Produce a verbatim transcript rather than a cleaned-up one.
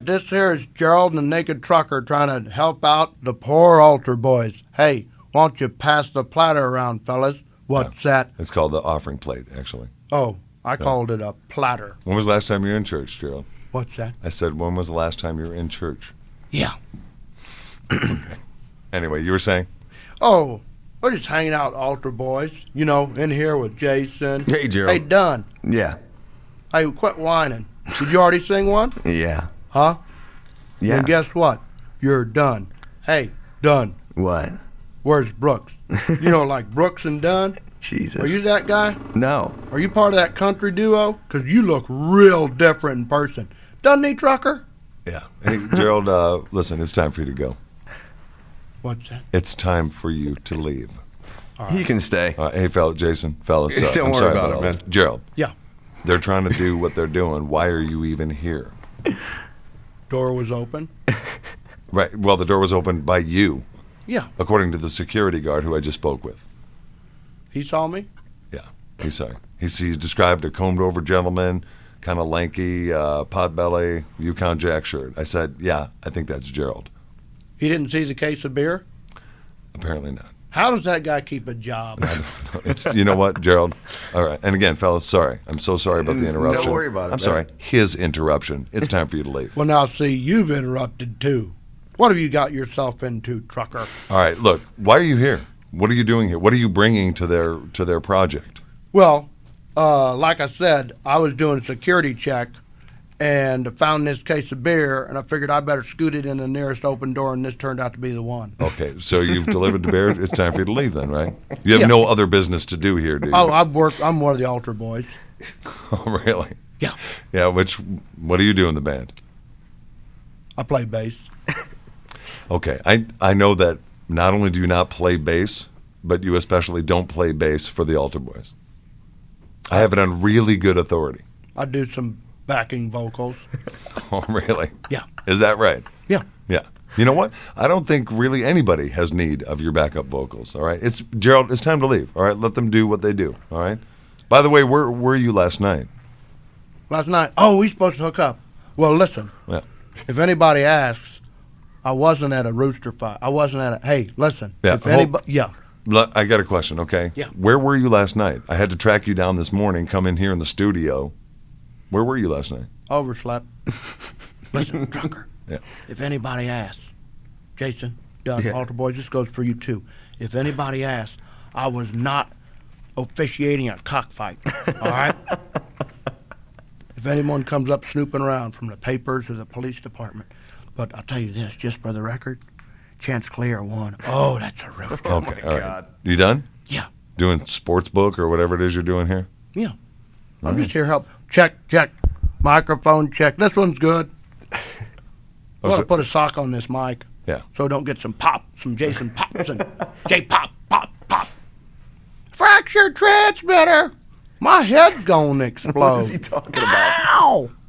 this here is Gerald and the Naked Trucker trying to help out the poor altar boys. Hey, won't you pass the platter around, fellas? What's yeah. that? It's called the offering plate, actually. Oh, I yeah. called it a platter. When was the last time you were in church, Gerald? What's that? I said, when was the last time you were in church? Yeah. Okay. Anyway, you were saying? Oh, we're just hanging out, altar boys. You know, in here with Jason. Hey, Gerald. Hey, Dunn. Yeah. Hey, quit whining. Did you already sing one? Yeah. Huh? Yeah. And guess what? You're done. Hey, Dunn. What? Where's Brooks? You know, like Brooks and Dunn? Jesus. Are you that guy? No. Are you part of that country duo? Because you look real different in person. Doesn't he, Trucker? Yeah. Hey, Gerald, uh, listen, it's time for you to go. What's that? It's time for you to leave. Right. He can stay. Uh, hey, fella, Jason, fellas. Uh, Don't I'm worry sorry about, about it, all man. this. Gerald. Yeah. They're trying to do what they're doing. Why are you even here? Door was open. Right. Well, the door was opened by you. Yeah. According to the security guard who I just spoke with. He saw me? Yeah. He saw you. He's, he's described a combed-over gentleman, kind of lanky, uh, potbelly, Yukon Jack shirt. I said, yeah, I think that's Gerald. He didn't see the case of beer? Apparently not. How does that guy keep a job? I don't know. It's, you know what, Gerald? All right. And again, fellas, sorry. I'm so sorry about the interruption. Don't worry about it, I'm man. sorry. His interruption. It's time for you to leave. Well, now, see, you've interrupted, too. What have you got yourself into, Trucker? All right. Look, why are you here? What are you doing here? What are you bringing to their to their project? Well, uh, like I said, I was doing a security check and found this case of beer, and I figured I better scoot it in the nearest open door, and this turned out to be the one. Okay, so you've delivered the beer. It's time for you to leave then, right? You have Yeah. no other business to do here, do you? Oh, I've worked. I'm one of the altar boys. Oh, really? Yeah. Yeah, which, what do you do in the band? I play bass. Okay, I I know that not only do you not play bass, but you especially don't play bass for the altar boys. I have it on really good authority. I do some backing vocals. Oh, really? Yeah. Is that right? Yeah. Yeah. You know what? I don't think really anybody has need of your backup vocals, all right? It's Gerald, it's time to leave, all right? Let them do what they do, all right? By the way, where were you last night? Last night, oh, we supposed to hook up. Well, listen, Yeah. if anybody asks, I wasn't at a rooster fight. I wasn't at a, hey, listen. Yeah, If hold- anybody, yeah. L- I got a question, okay? Yeah. Where were you last night? I had to track you down this morning, come in here in the studio. Where were you last night? Overslept. Listen, Trucker. Yeah. If anybody asks, Jason, Doug, Yeah. Altar Boys, this goes for you too. If anybody asks, I was not officiating a cockfight. All right? If anyone comes up snooping around from the papers or the police department, but I'll tell you this, just for the record, Chance Clear won. Oh, that's a real story. Okay, all right. You done? Yeah, Doing sports book or whatever it is you're doing here? yeah. I'm just here to help. Check, check. Microphone check. This one's good. I Oh, want so- to put a sock on this mic. Yeah. So don't get some pop, some Jason Pops and J Pop, pop, pop. Fractured transmitter. My head's gonna explode. What is he talking about? Ow!